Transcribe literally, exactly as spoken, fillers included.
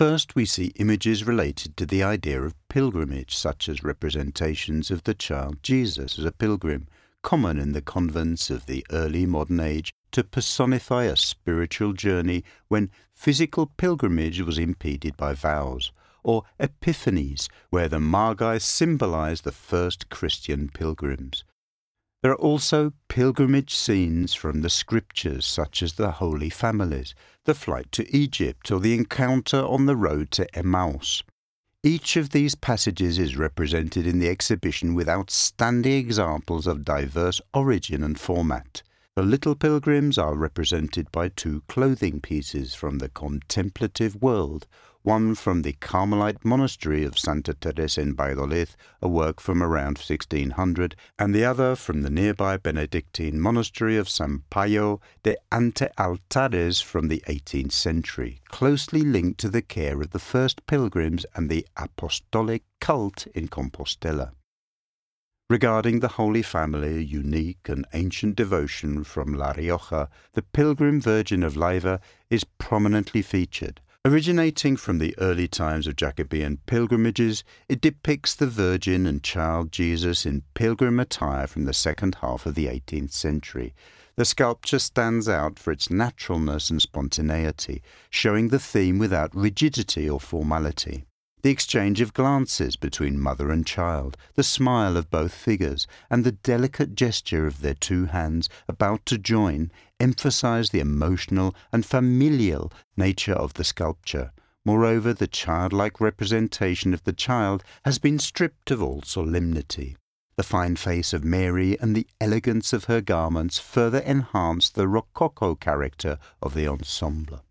First, we see images related to the idea of pilgrimage, such as representations of the child Jesus as a pilgrim, common in the convents of the early modern age, to personify a spiritual journey when physical pilgrimage was impeded by vows, or epiphanies, where the Magi symbolize the first Christian pilgrims. There are also pilgrimage scenes from the scriptures, such as the Holy Families, the flight to Egypt, or the encounter on the road to Emmaus. Each of these passages is represented in the exhibition with outstanding examples of diverse origin and format. The little pilgrims are represented by two clothing pieces from the contemplative world, one from the Carmelite monastery of Santa Teresa in Valladolid, a work from around sixteen hundred, and the other from the nearby Benedictine monastery of San Paio de Antealtares from the eighteenth century, closely linked to the care of the first pilgrims and the apostolic cult in Compostela. Regarding the Holy Family, a unique and ancient devotion from La Rioja, the Pilgrim Virgin of Leiva is prominently featured. Originating from the early times of Jacobean pilgrimages, it depicts the Virgin and child Jesus in pilgrim attire from the second half of the eighteenth century. The sculpture stands out for its naturalness and spontaneity, showing the theme without rigidity or formality. The exchange of glances between mother and child, the smile of both figures, and the delicate gesture of their two hands about to join emphasize the emotional and familial nature of the sculpture. Moreover, the childlike representation of the child has been stripped of all solemnity. The fine face of Mary and the elegance of her garments further enhance the rococo character of the ensemble.